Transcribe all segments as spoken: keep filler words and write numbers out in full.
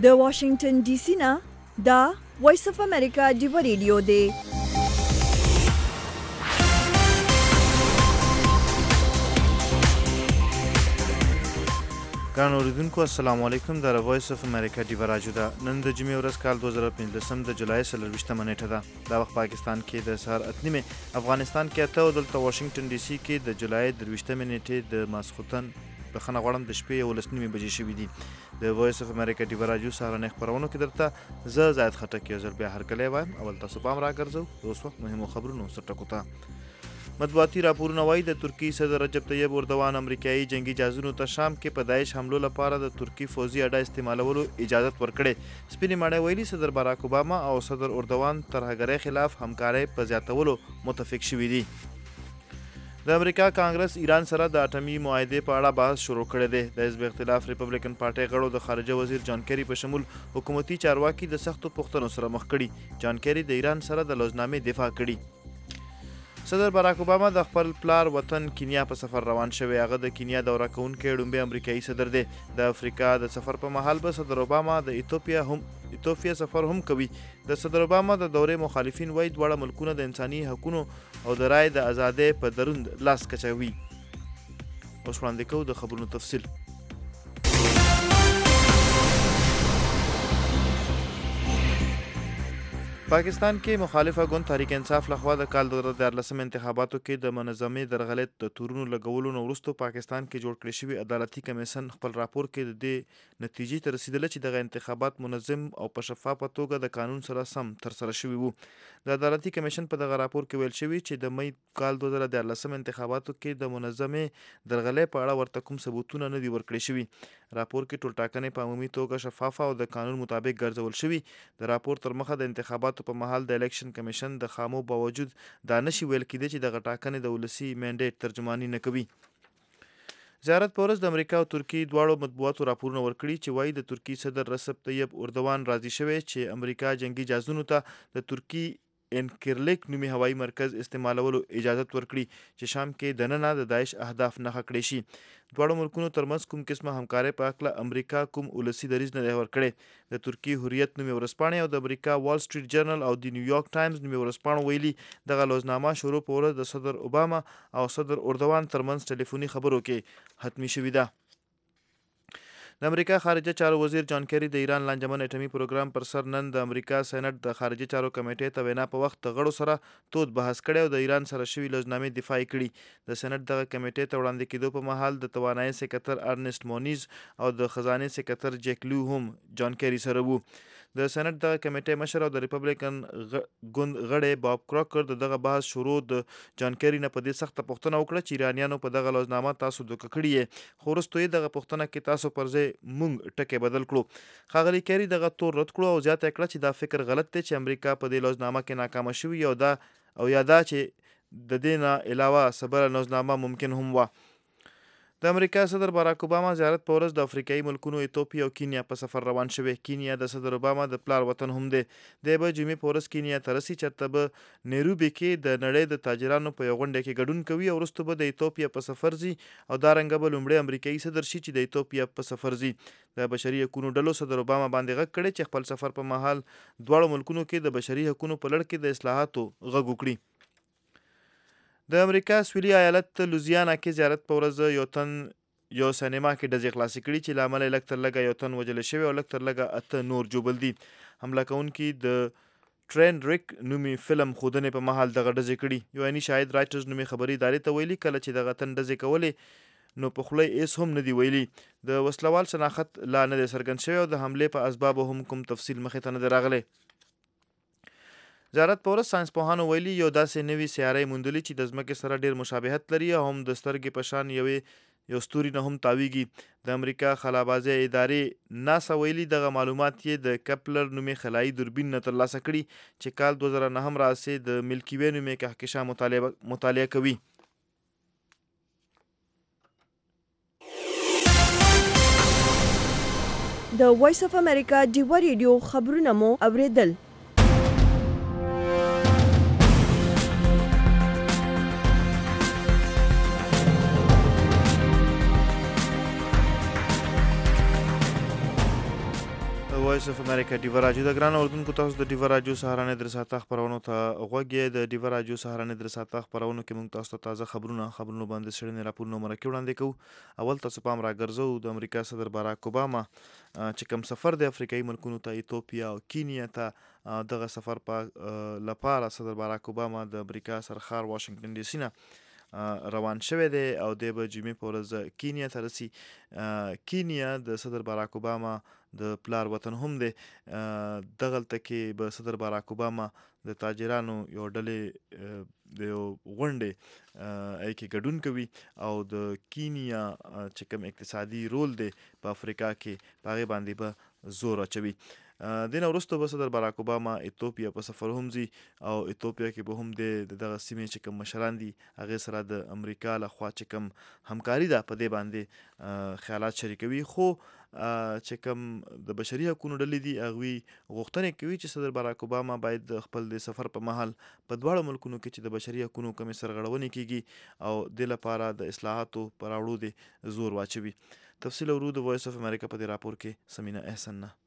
د واشنگټن ډي سي نه دا وایس اف امریکا ډیو ریډیو دی. ګرانو اوریدونکو السلام علیکم. د وایس اف امریکا ډیو راجو ده. نن د جمعې ورځ کال دوه زره پنځلسم د جولای څلرویشتمه نیټه ده. دا وخت پاکستان کې د سهار اته نیمې، افغانستان کې اته او دلته واشنگټن ډي سي کې د جولای درویشتمې نیټې د ماسخوتن بخښنه غواړم د شپې یولس نیمې بجې شوي دي. د وایس اف امریکا ډیو راجو سهارنۍ خپرونو کې درته زه زاید خټک یو ځل بیا هرکلی وایم. اول تاسو پام راګرځو د اوس وخت مهمو خبرونو سرټکو ته. مطبوعاتي راپورونه وایي د ترکي صدر رجب طیب اردوان امریکایي جنگي جهازونو ته شام کې په داعش حملو لپاره د ترکي فوزي اډه استعمالولو اجازت ورکړې. سپینې ماڼۍ ویلي صدر باراک اوباما او صدر اردوان ترهګرۍ خلاف همکارۍ په زیاتولو متفق شوي دي. د امریکا کانګرس ایران سره د اټومي معاهدې په اړه بحث شروع کړی دی. د حزب اختلاف ریپبلیکن پارټۍ غړو د خارجه وزیر جان کیری په شمول حکومتي چارواکي د سختو پوښتنو سره مخ کړي. جان کیری د ایران سره د لوزنامې دفاع کړي. صدر باراک اوباما د خپل پلار وطن کینیا په سفر روان شوی. هغه د کینیا دوره کوونکی ړومبی امریکایي صدر دی. د افریقا د سفر په مهال به صدر اوباما د ایتوپیا هم ایتوپیا سفر هم کوي. د صدر اوباما د دورې مخالفین وایي دواړه ملکونه د انساني حقونو او د رای د ازادۍ په دروند لاس کچوي. اوس وړاندې کوو د خبرونو تفصیل. پاکستان کې مخالفه ګوند تحریک انصاف لخوا د کال دوه زره دیارلسم انتخاباتو کې د منظمې درغلۍ د تورونو لګولو نه وروسته پاکستان کې جوړ کړی شوی عدالتي کمیسن خپل راپور کې د دې نتیجې ته رسیدلی چې دغه انتخابات منظم او په شفافه توګه د قانون سره سم ترسره شوي وو. د عدالتي کمیشن په دغه راپور کې ویل شوي چې د مئی کال دوه زره دیارلسم انتخاباتو کې د منظمې درغلۍ په اړه ورته کوم ثبوتونه نه دي ورکړي شوي. راپور کې ټول ټاکنې په عمومي توګه شفافه او د قانون مطابق ګرځول شوي. د راپور تر مخه د انتخاباتو په مهال د الیکشن کمیشن د خامو باوجود دا نشي ویل کېدی چې دغه ټاکنې د ولسي منډیټ ترجماني نه کوي. زیارت په ورځ د امریکا او ترکیې دواړو مطبوعاتو راپورونه ورکړي چې وایي د ترکي صدر رجب طیب اردوان راضي شوی چې امریکا جنگي جهازونو ته د ترکي انکرلیک نومي هوایي مرکز استعمالولو اجازت ورکړي چې شام کې دننه د داعش اهداف نښه کړي شي. دواړو ملکونو ترمنځ کوم قسمه همکارۍ په هکله امریکا کوم ولسي دریځ نه دی ورکړی. د ترکي حریت نومي ورځپاڼې او د امریکا وال سټریټ جرنل او د نیویارک ټایمز نومي ورځپاڼو ویلي دغه لوزنامه شروع په ورځ د صدر اوباما او صدر اردوان ترمنځ ټلیفوني خبرو کې حتمي شوې ده. د امریکا خارجه چارو وزیر جان کیری د ایران لانجمن اټومي پروګرام پر سر نن د امریکا سېنات د خارجه چارو کمیټې ته وینا په وخت د غړو سره تود بحث کړی او د ایران سره شوي لوزنامې دفاع کړي. د سېنات دغه کمیټې ته وړاندې کېدو په مهال د توانایي سکرتر ارنسټ مونیز او د خزانې سکرتر جیک لو هم جان کیری سره وو. د سېنات دغه کمیټې مشر او د ریپبلیکن ګوند غړی باب کراکر د دغه بحث شروع د جان کیری نه په دې سخته پوښتنه وکړه چې ایرانیانو په دغه لوزنامه تاسو دوکه کړي یې، خو وروسته یې دغه پوښتنه کې تاسو پر ځای مونږ ټکی بدل کړو. ښاغلي کیری دغه تور رد کړو او زیاته کړه چې دا فکر غلط دی چې امریکا په دې لوزنامه کې ناکامه شوي او دا او یا دا چې د دې نه علاوه څه بله لوزنامه ممکن هم وه. د امریکا صدر باراک اوباما زیارت په ورځ د افریقایي ملکونو ایتوپیا او کینیا په سفر روان شوی. کینیا د صدر اوباما د پلار وطن هم دی. دی به جمعې په ورځ کینیا ته رسي چېرته به نیروبي کې د نړۍ د تاجرانو په یو غونډه کې ګډون کوي او وروسته به د ایتوپیا په سفر ځي او دارنګه به لومړی امریکایي صدر شي چې د ایتوپیا په سفر ځي. د بشري حقونو ډلو صدر اوباما باندې غږ کړی چې خپل سفر په مهال دواړو ملکونو کې د بشري حقونو په لړ کې د اصلاحاتو غږ وکړي. د امریکا سویلي ایالت لوزیانا کې زیارت په ورځ یو تن یو سینما کې ډزې خلاصې کړي چې له امله یې لږ تر لږه یو تن وژلی شوی او لږ تر لږه اته نور ژوبل دي. حمله کوونکي د ټرین ریک نومي فلم ښودنې په مهال دغه ډزې کړي. یو عیني شاهد رایټرز نومي خبري ادارې ته ویلي کله چې دغه تن ډزې کولې نو په خوله یې هېڅ هم نه دي ویلي. د وسلوال شناخت لا نه دی څرګند شوی او د حملې په اسبابو هم کوم تفصیل مخې ته نه دی راغلی. زیارت په ورځ ساینسپوهانو ویلي یو داسې نوي سیارۍ موندلي چې د ځمکې سره ډېر مشابهت لري او هم د سترګې په شان یوې یو ستوري نه هم تاویږي. د امریکا خلابازۍ ادارې ناسا ویلي دغه معلومات یې د کپلر نومي خلایي دوربین نه ترلاسه کړي چې کال دوه زره نهم راهیسې د ملکي وې نومي کهکشان مطالعه کوي. د وایس اف امریکا ډیو ریډیو خبرونه مو اوریدل. وایس وایس اف امریکا ډیوا راډیو د ګران اردوونکو تاسو د ډیوا راډیو سهارنۍ درساته خبرونو ته غوږ یې. د ډیوا راډیو سهارنۍ درساته خبرونو کې موږ تاسو ته تازه خبرونه خبرونو باندې څېړنې راپورونه مرکې وړاندې کوو. اول تاسو پام راګرځو د امریکا صدر باراک اوباما چې کوم سفر د افریقایي ملکونو ته ایتوپیا او کینیا ته دغه سفر په لپاره صدر باراک اوباما د امریکا سرخار واشنگټن ډي سي نه روان شوی دی او د به جمعې په ورځ کینیا ته رسي. کینیا د صدر باراک اوباما د پلار وطن هم دی. دغلته کې به صدر باراک اوباما د تاجرانو یو ډلې د یو غونډې ای کې ګډون کوي او د کینیا چې کوم اقتصادي رول دی په افریقا کې په هغې باندې به زور اچوي. د نه وروسته به صدر باراک اوباما ایتوپیا په سفر هم ځي او ایتوپیا کې به هم د دغه سیمې چې کوم مشران دي هغې سره د امریکا لخوا چې کوم همکاري ده په دې باندې خیالات شریکوي. خو چې کوم د بشري حقونو ډلې دي هغوی غوښتنې کوي چې صدر باراک اوباما باید د خپل د سفر په مهال په دواړو ملکونو کې چې د بشري حقونو کومې سرغړونې کیږي او د لپاره د اصلاحاتو په راوړو د زور واچوي. تفصیل ورو د وایس اف امریکا په دې راپور کې سمینا احسن نه.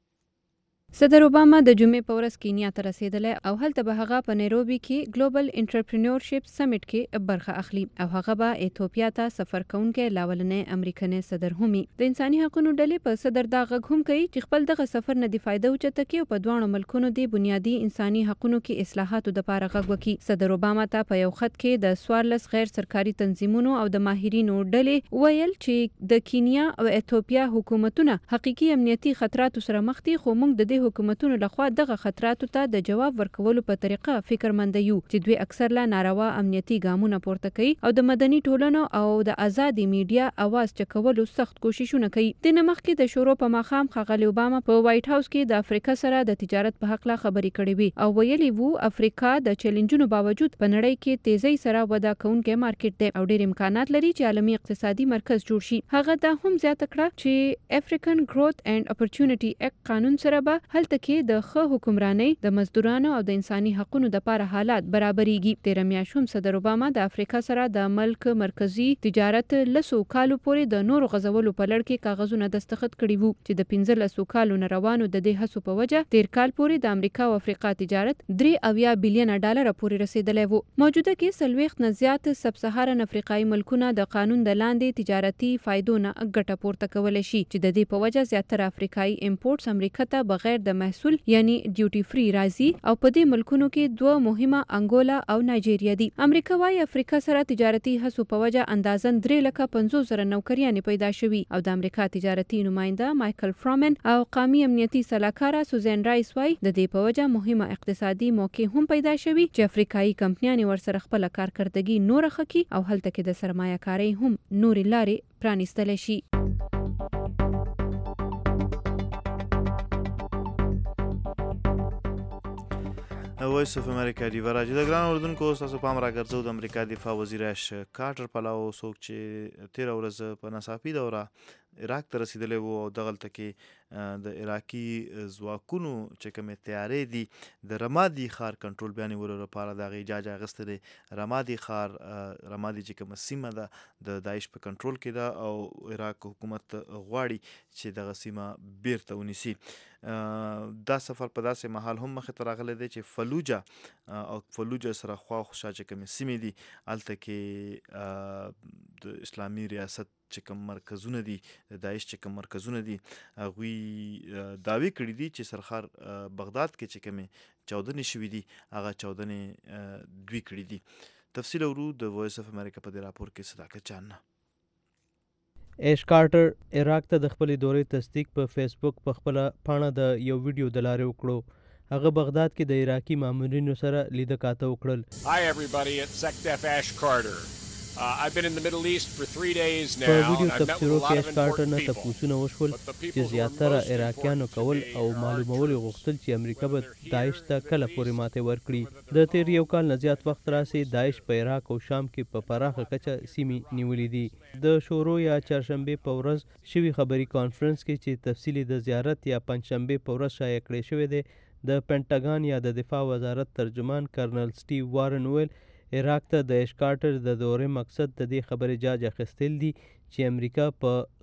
صدر اوباما د جمعې په ورځ کینیا ته رسیدلی او هلته به هغه په نیروبي کې ګلوبل انټرپرینورشپ سمیټ کې برخه اخلي او هغه به ایتوپیا ته سفر کوونکی لاولنی امریکنی صدر همي. د انساني حقوقو ډلې په صدر دا غږ هم کوي چې خپل دغه سفر نه د فایده اوچته کړي او په دواړو ملکونو د بنیادي انساني حقوقو کې اصلاحاتو دپاره غږ وکړي. صدر اوباما ته په یو خط کې د څوارلس غیر سرکاري تنظیمونو او د ماهرینو ډلې ویل چې د کینیا او ایتوپیا حکومتونه حقیقي امنیتي خطراتو سره مخ دي، خو موږ د دې حکومتونو لخوا دغه خطراتو ته د جواب ورکولو په طریقه فکرمند یو چې دوی اکثر لا ناروا امنیتي ګامونه پورته کوي او د مدني ټولنو او د آزادي میډیا اواز چکولو سخت کوششونه کوي. د نه مخکې د شروع په ماښام ښاغلي اوباما په وایټ هاوس کې د افریقا سره د تجارت په هکله خبرې کړې وي او ویلي وو افریقا د چیلنجونو باوجود په نړۍ کې تیزۍ سره وده کوونکی مارکیټ دی او ډېر امکانات لري چې عالمي اقتصادي مرکز جوړ شي. هغه دا هم زیاته کړه چې افریقن گروث اینڈ اپورچونټي اکټ قانون سره به هلته کې د ښه حکمرانۍ د مزدورانو او د انساني حقوقو لپاره حالات برابرېږي. تېره میاشت هم صدر اوباما د افریقا سره د ملک مرکزي تجارت لسو کالو پورې د نورو غځولو په لړ کې کاغذونه دستخط کړي وو چې د پنځلسو کالو نه روانو د دې هڅو په وجه تېر کال پورې د امریکا او افریقا تجارت درې اویا بلیونه ډالر پورې رسېدلی وو. موجوده کې څلوېښت نه زیات سب سهارن افریقایي ملکونه د قانون د لاندې تجارتي فایدو نه ګټه پورته کولی شي چې د دې په وجه زیاتره افریقایي امپورټس امریکا ته بغیر د محصول یعنی ډیوټي فری راځي او په دې ملکونو کې دوه مهمه انګولا او نایجیریا دي. امریکا وايي افریقا سره تجارتي هڅو په وجه اندازن درې لکه پنځوس زره نوکریانې پیدا شوي او د امریکا تجارتي نماینده مایکل فرامن او قومي امنیتي سلاکاره سوزان رایس وايي د دې په وجه مهمه اقتصادي موقع هم پیدا شوي چې افریقایي کمپنیانې ورسره خپل کارکردګي نور ښه کړي او هلته کې د سرمایه کارۍ هم نورې لارې پرانیستلی شي. وایس اف امریکا ډیوا راډیو د ګران اردوونکو تاسو پام راګرځو. د امریکا دفاع وزیر اش کارټر پلاو څوک چې تېره ورځ په ناڅاپي دوره عراق ته رسیدلی وو او دغلته کې د عراقي ځواکونو چې کومې تیارې دي د رمادي ښار کنټرول بیا نیولو لپاره د هغې جاج اخیستی دی. رمادي ښار رمادي چې کومه سیمه ده د داعش په کنټرول کې ده او عراق حکومت غواړي چې دغه سیمه بیرته ونیسي. دا سفر په داسې مهال هم مخې ته راغلی دی چې فلوجه او فلوجه سره خواوخوا چې کومې سیمې دي هلته کې د اسلامي ریاست چې کوم مرکزونه دي د داعش چې کوم مرکزونه دي هغوی دعوې کړي دي چې سرخار بغداد کې چې کومې چاودنې شوي دي هغه چاودنې دوی کړي دي. تفصیل ورو د وایس اف امریکا په دې راپور کې صداقت جان نه. ایش کارټر عراق ته د خپلې دورې تصدیق په فیسبوک په خپله پاڼه د یو ویډیو د لارې وکړو. هغه بغداد کې د عراقي مامورینو سره لیده کاته وکړل. Hi everybody, it's Secdef Ash Carter. Uh, I've been in the Middle East for three days now. په ویډیو تفسیرو کې ایش کارټر نه تپوسونه وشول چې زیاتره عراقیانو کول او معلومول غوښتل چې امریکا به داعش ته کله پورې ماتې ورکړي. د تیر یو کال نه زیات وخت راسې داعش په عراق او شام کې په پراخه کچه سیمې نیولې دي. د شورو یا چهارشنبې په ورځ شوي خبري کانفرنس کې چې تفصیلي د زیارت یا پنجشنبې په ورځ شایع کړی شوی دی د پینټاګان یا د دفاع وزارت ترجمان کرنل سټیو وارن ویل عراق ته د ایش کارټر د دورې مقصد د دې خبرې جاج اخیستل دي چې امریکا په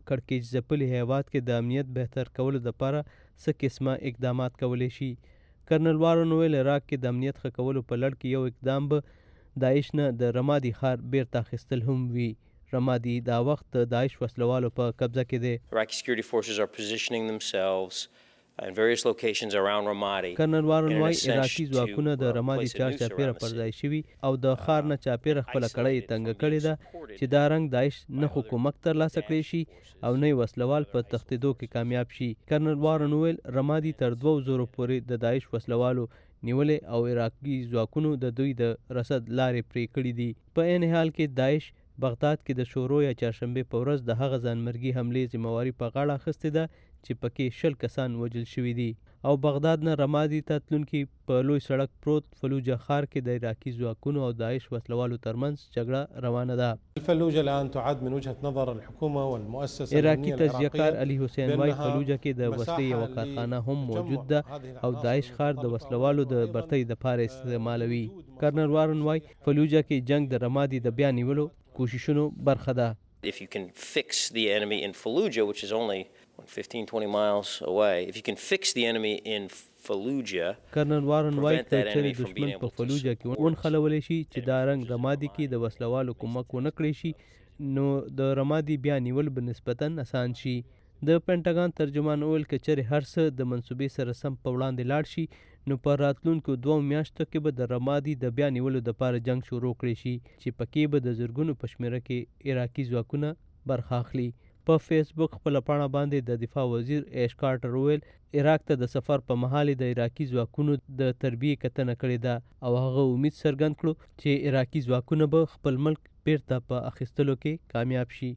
کړکېچ ځپلي هیواد کې د امنیت بهتر کولو دپاره څه قسمه اقدامات کولی شي. کرنل وارن ویل عراق کې د امنیت ښه کولو په لړ کې یو اقدام به داعش نه د رمادي ښار بیرته اخیستل هم وي. رمادي دا وخت د داعش وسلوالو په قبضه کې دی. Iraqi security forces are positioning themselves in various locations around Ramadi. کرنل وارن وایي عراقي ځواکونه د رمادي چار چاپیره پر ځای شوي او د ښار نه چاپیره خپله کړۍ تنګه کړې ده چې دا رنګ داعش نه خو کومک ترلاسه کړی شي او نه یې وسلوال په تښتېدو کې کامیاب شي. کرنل وارن ویل رمادي تر دوو زرو پورې د داعش وسلوالو نیولې او عراقي ځواکونو د دوی د رسد لارې پرې کړي دي. په عین حال کې داعش بغداد کې د شورو یا چهارشنبې په ورځ د هغه ځانمرګي حملې ذمهواري په غاړه اخیستې ده چې پکې شل کسان وژل شوي دي او بغداد نه رمادي ته تلونکي په لوی سړک پروت فلوجه ښار کې د عراقي ځواکونو او داعش وسلوالو ترمنځ جګړه روانه ده. فلوجه الان تعد من وجهة نظر الحكومة والمؤسسة عراقي تجزیه‌کار علي حسین وایي فلوجه کې د وسلې یوه کارخانه هم موجود ده او داعش ښار د وسلوالو د برتۍ دپاره استعمالوي. کرنل وارن وایي فلوجه کې جنگ د رمادي د بیا نیولو کوششونو برخه ده. If you can fix the enemy in Fallujah, which is only fifteen to twenty miles away, if you can fix the enemy in Fallujah, کرنل وارن وایي که چېرې دشمن په فلوجه کې ونښلولی شي چې دا رنګ رمادي کې د وسلوالو کومک ونه کړی شي نو د رمادي بیا نیول به نسبتاً اسان شي. د پینټاګان ترجمان وویل که چېرې هر څه د منصوبې سره سم په وړاندې لاړ شي نو په راتلونکو دوو میاشتو کې به د رمادي د بیا نیولو دپاره جنگ شروع کړی شي چې پکې به د زرګونو په شمېره کې عراقي ځواکونه برخه اخلي. په فیسبوک خپله پاڼه باندې د دفاع وزیر ایش کارټر وویل عراق ته د سفر په مهال د عراقي ځواکونو د تربیې کتنه کړې ده او هغه امید څرګند کړو چې عراقي ځواکونه به خپل ملک بیرته په اخیستلو کې کامیاب شي.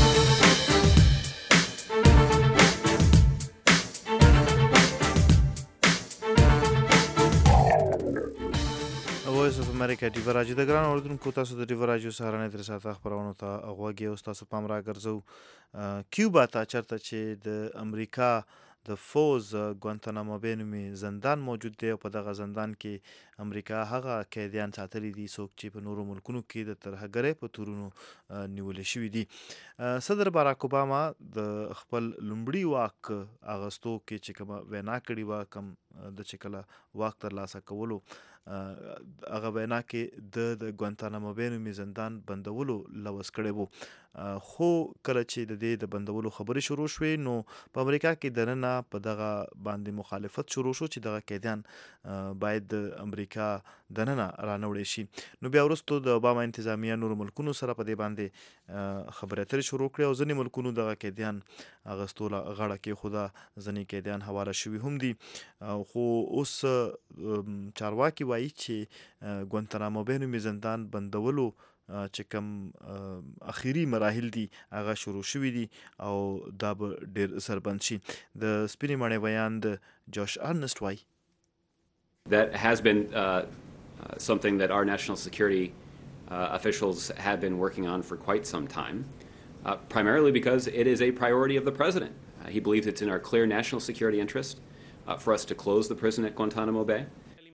وایس اف امریکا ډیو راجو د ګران اوردونکو تاسو د ډیو راجو سهارنۍ تر ساعته خبرونو ته غوږی او تاسو پام راګرځو کیوبا ته چرته چې د امریکا د فوز ګوانتانامو بې نومي زندان موجود دی او په دغه زندان کې امریکا هغه قیدیان ساتلی دي څوک چې په نورو ملکونو کې د ترهګرۍ په تورونو نیولې شوي دي. صدر باراک اوباما د خپل لومړي واک اغستو کې چې کومه وینا کړې وه کوم د چې کله واک ترلاسه کولو هغه وینا کې د د ګوانتانامو بې نومي زندان بندولو لوظ کړی وو خو کله چې د دې د بندولو خبرې شروع شوې نو په امریکا کې دننه په دغه باندې مخالفت شروع شو چې دغه قیدیان باید د امریکا دننه رانوړی شي. نو بیا وروستو د اوباما انتظامیه نورو ملکونو سره په دې باندې خبرې اترې شروع کړې او ځینې ملکونو دغه قیدیان اغستو غاړه کېښوده ځینې قیدیان حواله شوي هم دي خو اوس چارواکي وایي چې ګوانتانامو بې نومي زندان بندولو چې کوم اخیری مراحل دي هغه شروع شوي دي او دا به ډېر سربند شي. د سپینې مڼې بیان د جوش ارنسټ وایي That has been uh, something that our national security uh, officials have been working on for quite some time, uh, primarily because it is a priority of the president. Uh, he believes it's in our clear national security interest uh, for us to close the prison at Guantanamo Bay.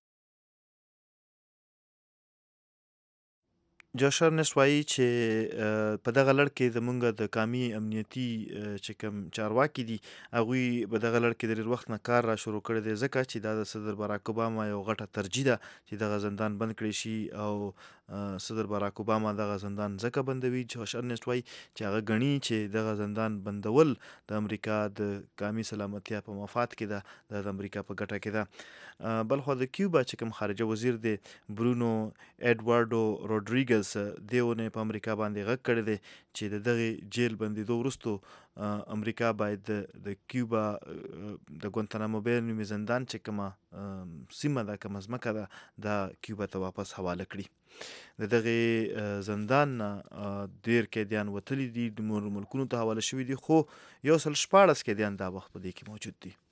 جوش ارنسټ وایي چې په دغه لړ کې زموږ د قامي امنیتي چې کوم چارواکي دي هغوی په دغه لړ کې د ډېر وخت نه کار را شروع کړی دی ځکه چې دا د صدر باراک اوباما یو غټه ترجیح ده چې دغه زندان بند کړی شي او صدر باراک اوباما دغه زندان ځکه بندوي. جوش ارنسټ وایي چې هغه ګڼي چې دغه زندان بندول د امریکا د قامي سلامتیا په مفاد کې ده د امریکا په ګټه کې ده. بلخوا د کیوبا چې کوم خارجه وزیر دی برونو ایډوارډو روډریګز دې اونۍ په امریکا باندې غږ کړی دی چې د دغې جیل بندېدو وروستو امریکا باید د کیوبا د ګوانتانامو بې نومي زندان چې کومه سیمه ده کومه ځمکه ده دا کیوبا ته واپس حواله کړي. د دغې زندان نه ډېر قیدیان وتلي دي نورو ملکونو ته حواله شوي دي خو یو سل شپاړس قیدیان دا وخت په دې کې موجود دي.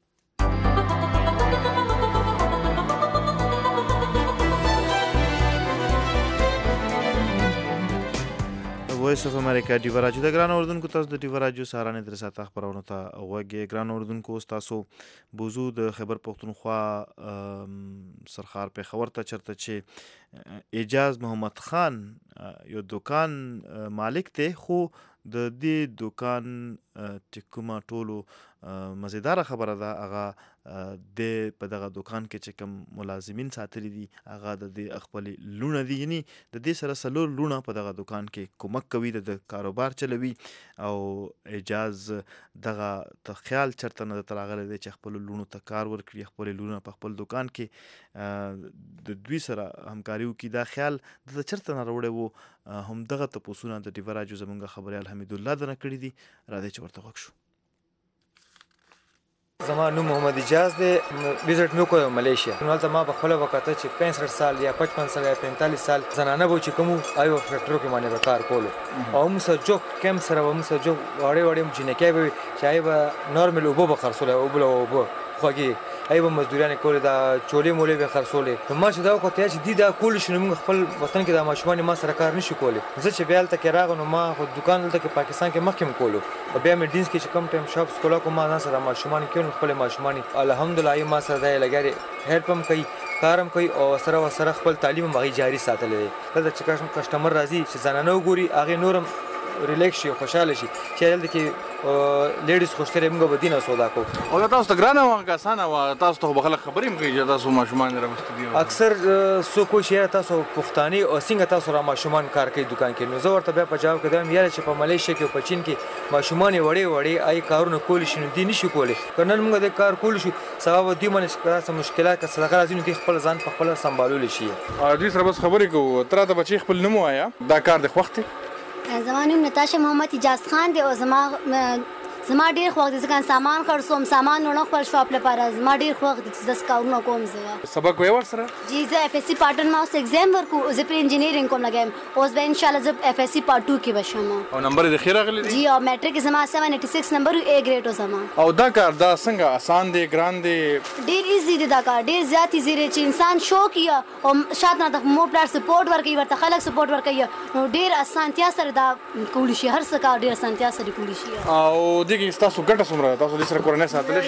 وایس اف امریکا ډیو راجو د ګران اوردونکو تاسو د ډیو راجو سهارنۍ تر ساعته خبرونو ته غوږ ګران اوردونکو تاسو بوزو د خیبر پښتونخوا سرخار پېښور ته چرته چې اعجاز محمد خان یو دکان مالک دی خو د دې دکان چې کومه ټولو مزیداره خبره ده هغه د په دغه دکان کې چې کوم ملازمین ساتلي دي هغه د دې خپلې لوڼه دي، یعنی د دې سره څلور لوڼه په دغه دکان کې کومک کوي، د کاروبار چلوي او اجاز دغه ته خیال چرته نه درته راغلی دی چې خپلو لوڼو ته کار ورکړي، خپلې لوڼه په خپل دکان کې د دوی سره همکاري وکړي. دا خیال دلته چرته نه راوړی و، همدغه تپوسونه د ډیوه راډیو زموږ خبریال حمیدالله دنه کړي دي. راځئ چې ورته غوږ شو. زما نوم محمد اجاز دی، ویزټ مې وکړ ملیشیا. نو هلته ما په خپله وکتل چې پنځه سال یا پچپن سال یا پینتالیس سال زنانه به چې کوم هغوی په فیکټریو کې باندې به کار کولو او موږ سره جوک کیمپ سره به موږ سره جوک وړې وړې جینکۍ به وي چې هغوی به نارمل اوبه به خرڅولې، اوبه له اوبه خوږې هغوی به مزدوریانې کولې، دا چولې مولې به خرڅولې. نو ما چې دا وکتل چې دوی دا کولی شي نو موږ خپل وطن کې دا ماشومان ما سره کار نشي کولی. زه چې بیا هلته کې راغلم نو ما خو دکان هلته کې پاکستان کې مخکې هم کولو او بیا مې ډینس کې چې کوم ټایم شاپ سکولا کوم ما ځان سره ماشومان کې نو خپل ماشومان الحمدلله هغوی ما سره دا یې لګیا هیلپ هم کوي، کار هم کوي او سره ورسره خپل تعلیم هم هغوی جاري ساتلی دی. دلته چې کسټمر راځي چې زنانه وګوري هغې نور هم ریلیکس شي او خوشحاله شي چې دلته کې لیډیز خوشترې موږ به دین او سودا کوو. او دا تاسو ته ګرانه وه که اسانه وه؟ تاسو ته خو به خلک خبرې هم کوي چې تاسو ماشومان یې راوستي دي؟ اکثر څوک وایي چې یاره تاسو پښتانه او څنګه تاسو را ماشومان کار کوي دکان کې. نو زه ورته بیا په جواب کې وایم یاره چې په ملیشیا کې او په چین کې ماشومان یې وړې وړې هغې کارونه کولی شي نو دوی نشي کولی. که نن موږ دې کار کولی شو سبا به دوی باندې که داسې مشکلات که صدقه راځي نو دوی خپل ځان په خپله سمبالولی شي. دوی سره بس خبرې کوو. ته راته بچې خپل نوم ووایه، دا کار دې خوښ دی؟ زما نوم نتاشا محمد اجاز خان دی او زما زما ډېر خوښ دی ځکه سامان خرڅوم، سامان وړم خپل شاپ لپاره. زما ډېر خوښ دی چې داسې کارونه کوم. زه سبق وایې ورسره؟ جی زه اف ایس سی پارټ ون ما اوس ایګزام ورکو، زه پرې انجینیرینګ کوم لګیم. اوس به انشاءالله زه اف ایس سی پارټ ټو کې به شم. او نمبر یې ښه راغلی دی؟ جی او میټرک زما سیون ایټي سکس نمبر اے ګریډ و زما. او دا کار دا څنګه اسان دی ګران دی؟ ډېر ایزي دی دا کار، ډېر زیات ایزي دی چې انسان شوق یې او شاید نه د مور پلار سپورټ ورکوي، ورته خلک سپورټ ورکوي نو ډېر اسانتیا سره دا کولی شي، هر څه کار ډېر اسانتیا سره کولی شي. او دې کې ستاسو ګټه څومره؟ تاسو دې سره کورنۍ ساتلی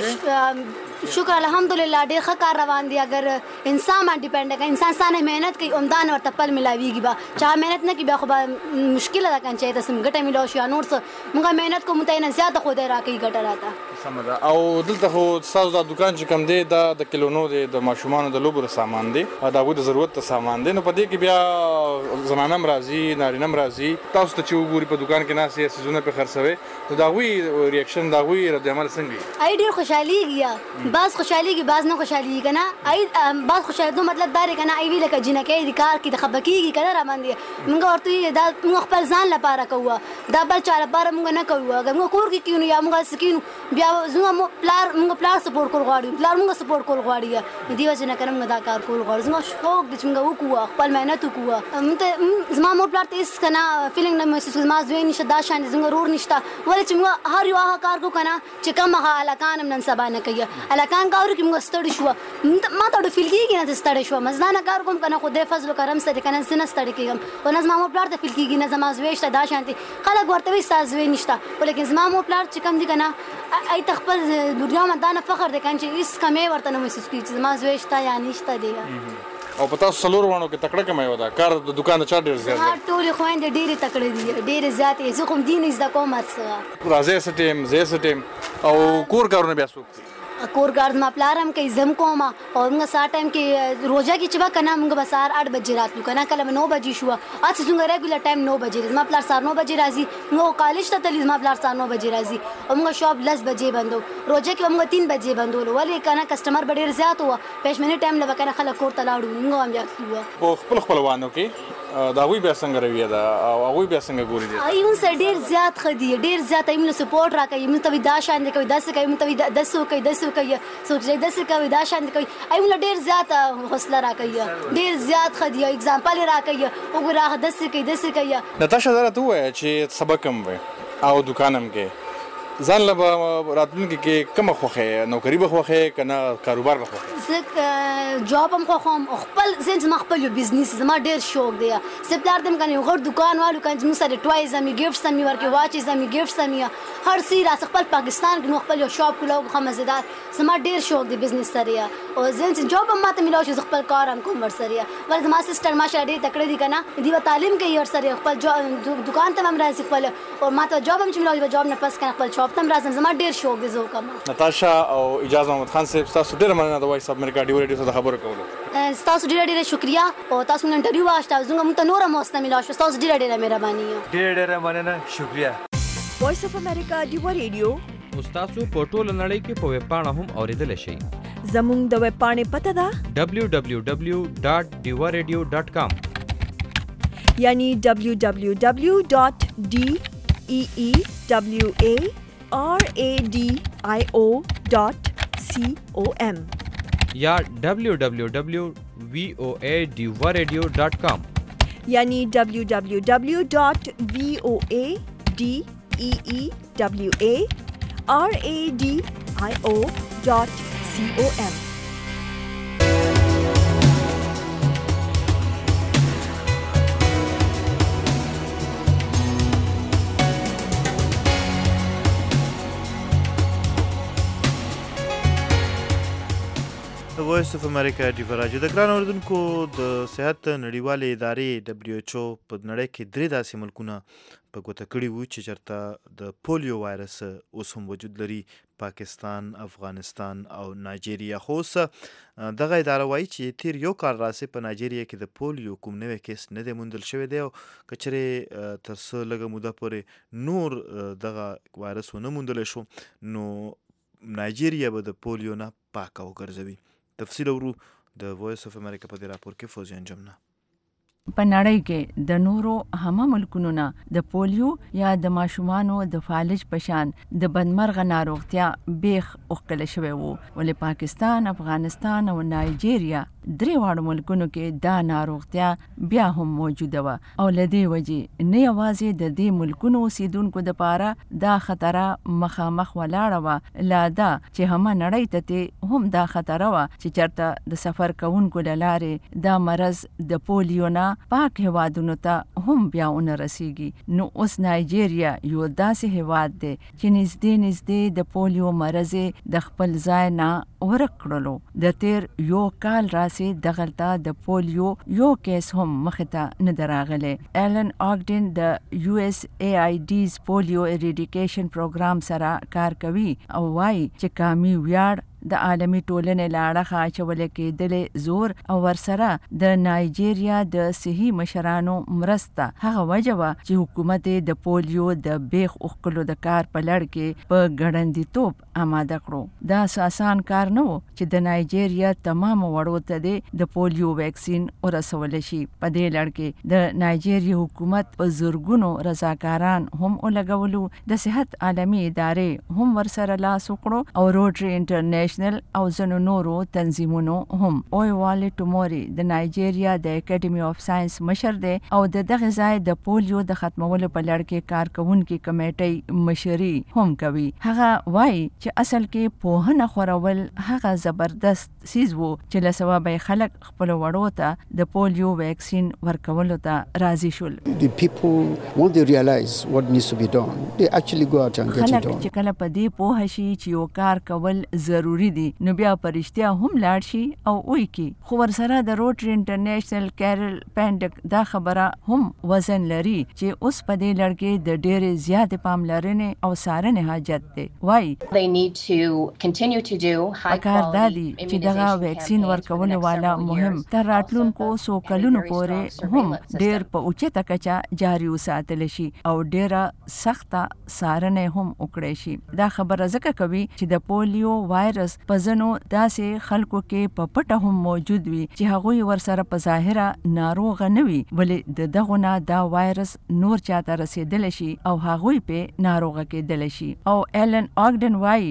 شئ؟ شکر الحمدلله ډېر ښه کار روان دی. اگر انسان باندې ډیپینډ کوي، انسان ستانه محنت کوي عمدہ نه ورته پل ملاویږي. به چا محنت نه کوي بیا خو به مشکله ده که نه چې ته څه ګټه میلاو شي یا نور څه. موږ محنت کوو، موږ ته یې نه زیاته خدای راکوي ګټه راته. سمه ده. او دلته خو ستاسو دا دکان چې کوم دی دا د کلونو دی، د ماشومانو د لوبو د سامان دی، د هغوی د ضرورت د سامان دی. نو په دې کې بیا زنانه هم راځي، نارینه هم راځي. تاسو ته چې وګوري په دکان کې ناست یې څیزونه پرې خرڅوئ نو د هغوی ریاکشن، د هغوی رد عمل څنګه وي؟ هغوی ډېر خوشحالېږي، بعض خوشحالېږي بعض نه خوشحالېږي که نه. بعض خوشحالېدو مطلب دا دی که نه هغوی لکه جینکۍ د کار کې د خفه کېږي که نه راباندې. موږ ورته وایو دا موږ خپل ځان لپاره کوو، دا بل چا لپاره موږ نه کوو. اگر موږ کور کې کینو یا موږ هسې کینو بیا زموږ پلار موږ پلار سپورټ کول غواړي، پلار موږ سپورټ کول غواړي. دې وجې نه که نه موږ دا کار کول غواړو. زموږ شوق دی چې موږ وکړو، خپل محنت وکړو. موږ ته زما مور پلار ته هېڅ که نه فیلینګ نه محسوس کړو زما زوی نشته، دا شان دی زموږ ورور نشته. ولې چې موږ هر یو هغه کار کوو که نه چې کوم هغه هلکان هم نن سبا نه کوي. هلکان کار وکړي موږ ستړي شوه، ما ته ډېر فیل کېږي نه چې ستړی شوم. زه نه کار کوم که نه خدای فضل و کرم سره که نه زه نه ستړی کېږم او نه زما مور پلار ته فیل کېږي نه زما زوی شته دا شانتې. خلک ورته وایي ستا زوی نشته، ولیکن زما مور پلار چې کوم دي که نه هغوی ته خپل دنیا باندې دا نه فخر دی که نه چې هېڅ کمی ورته نه محسوس کېږي چې زما زوی شته یا نشته دی. او په تاسو څلورو واڼو کې تکړه کومه یوه ده؟ کار د دکان د چا ډېر زیات دی؟ زما ټولې خویندې ډېرې تکړه دي، ډېرې زیاتې. زه خو هم دین زده کوم هر څه. راځئ څه ټایم ځئ څه ټایم. او کور کارونه بیا څوک کوي؟ کور کار زما پلار هم کوي، زه هم کوم. او موږ سهار ټایم کې روژه کې چې به که نه موږ به سهار اټ بجې راتلو که نه کله به نو بجې شوه. هسې زموږ ریګولر ټایم نو بجې دی. زما پلار سهار نو بجې راځي، موږ کالج ته تللي، زما پلار سهار نو بجې راځي او موږ شاپ لس بجې بندو. روژه کې به موږ تین بجې بندولو ولې که نه کسټمر به ډېر زیات وه. پېشمني ټایم له به که نه خلک کور ته لاړو، موږ هم بیا تلو. په خپل خپلوانو کې د هغوی بیا څنګه رویه ده او هغوی بیا څنګه ګوري دي؟ هغوی موږ سره ډېر زیات ښه دي، ډېر زیات. هغوی موږ سپورټ راکوي، موږ ته وایي دا شان دی کوي، داسې کوي، موږ ته وایي داسې وکوئ داسې وکوئ، څوک چې داسې کوي دا شان دی کوي. هغوی موږ ډېر زیات حوصله راکوي، ډېر زیات ښه دي. اګزامپل یې راکوي، وګوره هغه داسې کوي داسې کوي. نتاشا دا راته ووایه چې سبق هم وایي او دکان هم کوې، ځان له راتلونکي کې کومه خوښه نوکری به خوښه کنه کاروبار به خوښه زه جاب هم خوښوم او خپل زه زما خپل یو بزنس زما ډېر شوق دی زه پلار دم کنه یو غړ دکان والو کنه زموږ سره ټوایز هم ګیفټس هم ورکې واچز هم ګیفټس هم هر څه راس خپل پاکستان کې نو خپل یو شاپ کولو خو مزیدار زما ډېر شوق دی بزنس سره او زه چې جاب هم ماته ملو چې خپل کار هم کوم ور سره ول زما سسټر ماشه ډېر تکړه دي کنه دی تعلیم کوي ور سره خپل دکان ته هم راځي خپل او ماته جاب هم چې ملو جاب نه پس کنه خپل شاپ ته هم راځم زما ډېر شوق دی زه کوم نتاشا او اجازه محمد خان صاحب تاسو ډېر مننه د وایس اف امریکا ډیو ریډیو څخه خبرو کولو تاسو ډېر ډېر شکریا او تاسو نن انټرویو واشته زنګ مونږ ته نور موسته ملو شو تاسو ډېر ډېر مهرباني ډېر ډېر مننه شکریا وایس اف امریکا ډیو ریډیو تاسو په ټوله نړۍ کې په ویب پاڼه هم اوریدلی شئ زموږ د ویب پاڼې پته ده دبلیو دبلیو دبلیو ډاټ ډیوا ریډیو ډاټ کام یعنی دبلیو دبلیو دبلیو ډاټ ډی ای ای دبلیو ای آر ای ډی آی او ډاټ سی او ایم یا دبلیو دبلیو دبلیو وی او ای ډیوا ریډیو ډاټ کام یعنی دبلیو دبلیو دبلیو ډاټ وی او ای ډی ای ای دبلیو ای آر ای ډی آی او ډاټ سی او ایم وایس اف امریکا ډیو راډیو د ګران اوریدونکو د صحت نړیوالې ادارې دبلیو ایچ او په نړۍ کې درې داسې ملکونه په ګوته کړي وو چې چېرته د پولیو وایرس اوس هم وجود لري پاکستان، افغانستان او نایجیریا. خو اوس دغه اداره وایي چې تیر یو کال راسې په نایجیریا کې د پولیو کوم نوی کیس نه دی موندل شوی دی او که چېرې تر څه لږه موده پورې نور دغه وایرس ونه موندلی شو نو نایجیریا به د پولیو نه پاکه وګرځوي. تفصیل ورو د وایس اف امریکا په دې راپور کې فوزیان جمنه. په نړۍ کې د نورو همه ملکونو نه د پولیو یا د ماشومانو د فالج په شان د بدمرغه ناروغتیا بیخ اوښکلی شوی وو، ولې پاکستان، افغانستان او نایجیریا درې واړو ملکونو کې دا ناروغتیا بیا هم موجوده وه او له دې وجې نه یوازې د دې ملکونو اوسیدونکو دپاره دا خطره مخامخ ولاړه وه، لا دا چې همه نړۍ ته هم دا خطره وه چې چېرته د سفر کوونکو له لارې دا مرض د پولیو نه پاک هیوادونو ته هم بیا ونه رسیږي. نو اوس نایجیریا یو داسې هیواد دی چې نږدې نږدې د پولیو مرض د خپل ځای نه ورک کړلو. د تیر یو کال راسې دغلته د پولیو یو کیس هم مخې ته نه دی راغلی. ایلن آګډن د یو ایس ای آی ډیز پولیو اریډیکیشن پروګرام سره کار کوي او وایي چې قامي ویاړ د عالمي ټولنې له اړخه اچولې کېدلې زور او ورسره د نایجیریا د صحي مشرانو مرسته هغه وجه وه چې حکومت د پولیو د بیخ اوښکلو د کار په لړ کې په ګړندیتوب آماده کړو. دا آسان کار نه و چې د نایجیریا تمامو وړو ته د پولیو ویکسین ورسولی شي. په دې لړ کې د نایجیریا حکومت په زرګونو رضاکاران هم ولګولو، د صحت عالمي ادارې هم ورسره لاس وکړو او روټري انټرنیشنل او ځینو نورو تنظیمونو هم. اویوالي ټوموري د نایجیریا د اکیډمي اف ساينس مشر دی او د دغه ځای د پولیو د ختمولو په لړ کې کارکوونکي کمیټۍ مشري هم کوي. هغه وایي چې اصل کې پوهنه خورول هغه زبردست سیز وو چې له سببه خلک خپل وړو ته د پولیو ویکسین ورکولو ته راضي شول. The people, when they realize what needs to be done, they actually go out and get it done. خلک چې کله په دې پوه شي چې یو کار کول ضروري دي نو بیا په رښتیا هم لاړ شي او وایي کی. خو ورسره د روټري انټرنیشنل کیرل پینډک دا خبره هم وزن لري چې اوس په دې لړ کې د ډېرې زیاتې پاملرنې او څارنې حاجت دی. وایي پکار دا دي چې دغه ویکسین ورکولو والا مهم تر راتلونکو څو کلونو پورې هم ډېر په اوچته کچه جاري وساتلی شي او ډېره سخته څارنه هم وکړی شي. دا خبره ځکه کوي چې د پولیو وایرس وایرس په ځنو داسې خلکو کې په پټه هم موجود وي چې هغوی ورسره په ظاهره ناروغ نه وي ولې د دغه نه دا وایرس نور چاته رسیدل شي او هغوی په ناروغه کېدل شي. او ایلن آګډن وایي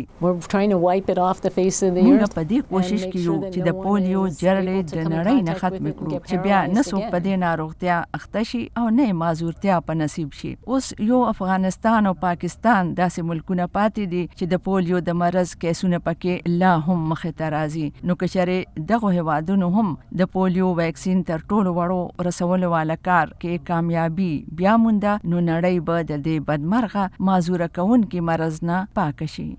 موږ په دې کوشش کوو چې د پولیو جرړې د نړۍ نه ختم کړو چې بیا نه څوک په دې ناروغتیا اخته شي او نه معذورتیا په نصیب شي. اوس یو افغانستان او پاکستان داسې ملکونه پاتې دي چې د پولیو د مرض کیسونه پکې لا هم مخې ته راځي. نو که چېرې دغه هیوادونو هم د پولیو ویکسین تر ټولو وړو رسولو والا کار کې کامیابي بیا مونده نو نړۍ به د دې بدمرغه معذوره کوونکي مرض نه پاکه شي.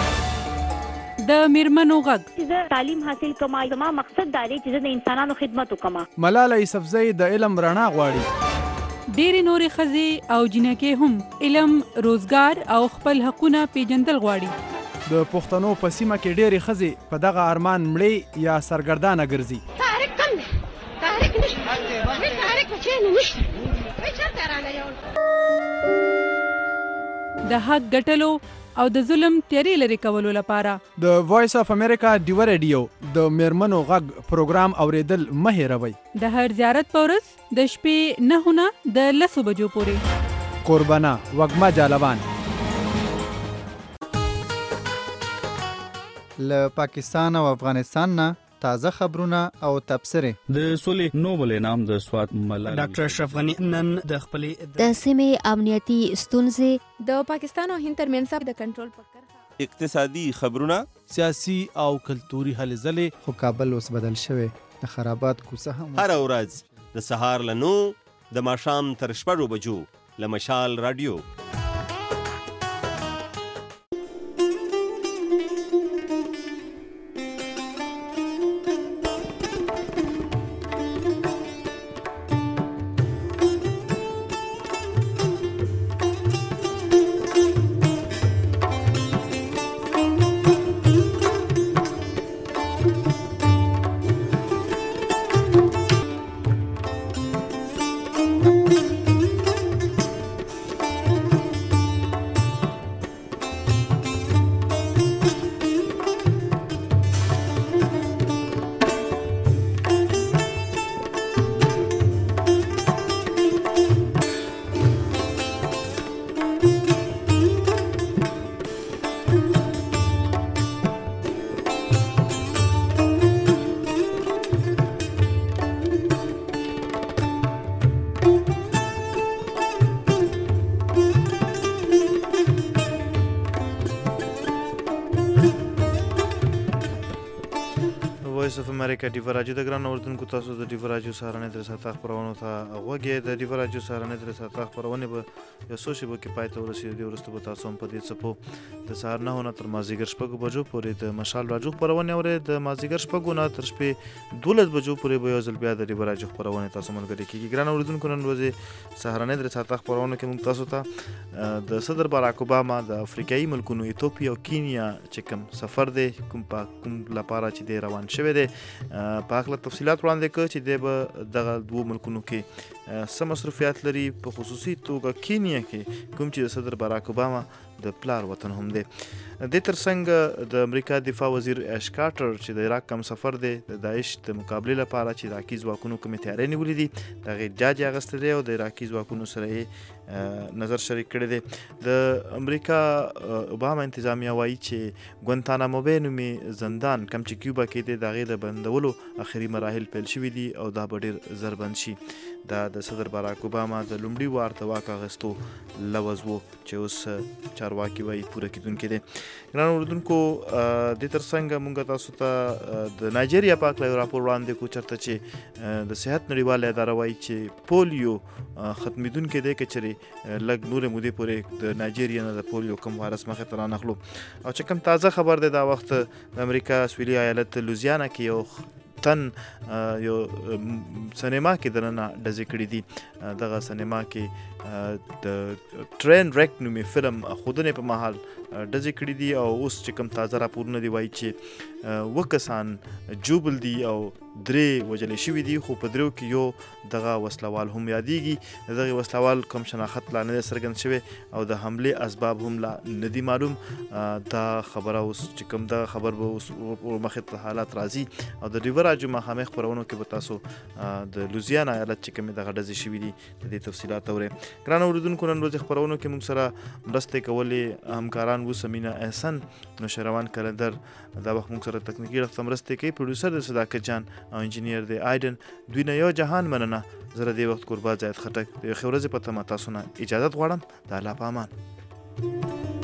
د میرمنو غږ زه تعلیم حاصل کوم. زما مقصد دا دی چې زه د انسانانو خدمت وکم. ملاله یوسفزۍ د علم رڼا غواړي. ډېرې نورې ښځې او جنکې هم علم، روزګار او خپل حقونه پیژندل غواړي. د پښتنو په سیمه کې ډېرې ښځې په دغه ارمان مړې یا سرګردانه ګرځي. تحریک کم دی، تحریک نشته، هیڅ تحریک په چین نشته، هیڅ چېرته رانه یو. د حق ګټلو او د ظلم تیارې لرې کولو لپاره د وایس اف امریکا ډیو ریډیو د میرمنو غږ پروګرام اوریدل مه هېروئ. د هر زیارت په ورځ د شپې نهو نه د لسو بجو پورې. قربانه وږمه جالوان له پاکستان او افغانستان نه تازه خبرونه او تبصرې. د سولې نوبل انعام د سوات ملالۍ ډاکټر اشرف غنی نن د خپلې د سیمې امنیتي ستونزې، د پاکستان او هند ترمنځ د کنټرول په کرښه، اقتصادي خبرونه، سیاسي او کلتوري هلې ځلې. خو کابل اوس بدل شوی د خرابات کوڅه هم هر ورځ د سهار له نو د ماښام تر شپږو بجو له مشال رادیو. وایس اف امریکا ډیو راجو د ګران اوردونکو تاسو د ډیو راجو سهارنې در ساته خبرونه ته غوږی د ډیو راجو سهارنې در ساته خبرونه به یو څو شیبو کې پای ته ورسېږي. ورسته به تاسو هم په دې څپو د سهار نه تر مازدیګر شپږو بجو پورې د مشال راجو خبرونه اورئ. د مازدیګر شپږو نه تر شپې دولس بجو پورې به یو ځل بیا د ډیو راجو خبرونه تاسو ملګري کیږي. ګران اوردونکو نن ورځې سهارنې در ساته خبرونه کې موږ تاسو ته د صدر باراک اوباما د افریقایي ملکونو ایتوپیا او کینیا چې کوم سفر دی کوم په کوم لپاره چې دی روان شوی دی په هغه تفصيلات وړاندې کړ چې د دغه دوه ملکونو کې سم مصرفيات لري. په خصوصي توګه کینیا کې کوم چې صدر باراک اوباما د پلار وطن هم دی. د ترڅنګ د امریکا دفاع وزیر اش کارټر چې د عراق کم سفر دی د داعش د مقابله لپاره چې عراقي ځواکونو کوم تیاری نیولې دي د غیر جاج اغستل دی او د عراقي ځواکونو سره نظر شریک کړی دی. د امریکا اوباما انتظامیه وایي چې ګوانتانامو بې نومي زندان کم چې کیوبا کې دی د هغې د بندولو اخري مراحل پیل شوي دي او دا به ډېر زر بند شي. دا د صدر باراک اوباما د لومړي وار د واک اخیستو لوز و چې اوس چارواکي وایي پوره کیدونکی دی. ګران اورېدونکو دې ترڅنګ موږ تاسو ته د نایجیریا په هکله یو راپور وړاندې کړو چېرته چې د صحت نړیواله اداره وایي چې پولیو ختمېدونکی دی که چېرې لږ نورې مودې پورې د نایجیریا نه د پولیو کوم وایرس مخې ته رانغلو. او چې کوم تازه خبر دی دا وخت د امریکا سویلي ایالت لوزیانا کې یو تن یو سینما کې دننه ډزې کړي دي. دغه سینما کې د ټرین ریک نومي فلم خودنې په مهال ډزې کړي دي او اوس چې کوم تازه راپورونه دی وایي چې اووه کسان جوبل دي او درې وژلې شوي دي، خو په دریو کې یو دغه وسلوال هم یادېږي. د دغې وسلوال کوم شناخت لا نه دی څرګند شوی او د حملې اسباب هم لا نه دي معلوم. دا خبره اوس چې کوم دغه خبر به اوس مخې ته حالات راځي او د ډیوه راډیو ماښامي خپرونو کې به تاسو د لوزیانا ایالت چې کومې دغه ډزې شوي دي د دې تفصیلات اورئ. ګرانو اورېدونکو نن ورځې خپرونو کې موږ سره مرستې کولې همکاران وو سمینا احسن، نوشروان کلندر دا وخت موږ سره تکنیکي اړخ ته مرستې کوي، پروډوسر د صداقت جان او انجینیر دی آیډن. دوی نه یو جهان مننه. زه د دې وخت قربا زاید خټک د یو ښې ورځې په تمه تاسو نه اجازت غواړم. د الله په امان.